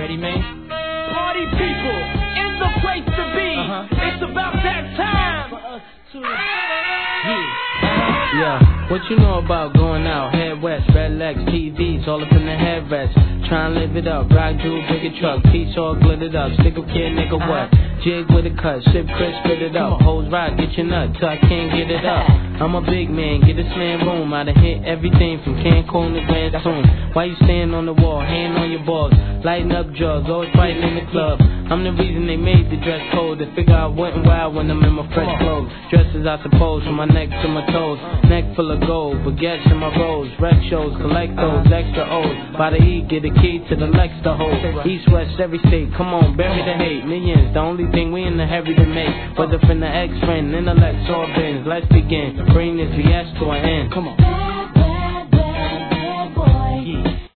ready, man? Party people in the place to be. It's about that time for us to. Yeah, what you know about going out? Head west, red legs, TVs, all up in the headrest. Try and live it up, rock jewel, bigger truck, piece all glittered up, stick a kid, nigga what? Jig with a cut, sip Chris, spit it up, hoes rock, get your nut till I can't get it up. I'm a big man, get this man room, I done hit everything from Cancun to Grand Tune. Why you stand on the wall, hand on your balls, lighting up drugs, always fighting in the club. I'm the reason they made the dress code, to figure out what and why when I'm in my fresh clothes. Dresses I suppose, from my neck to my toes, neck full of gold, baguettes in my rolls, rec shows, collect those extra O's. By the E, get a key to the Lex to hold. East, west, every state, come on, bury the hate. Millions, the only thing we in the hurry to make. Whether from the ex-friend, intellect, or bins, let's begin. Bring this VS to an end. Come on.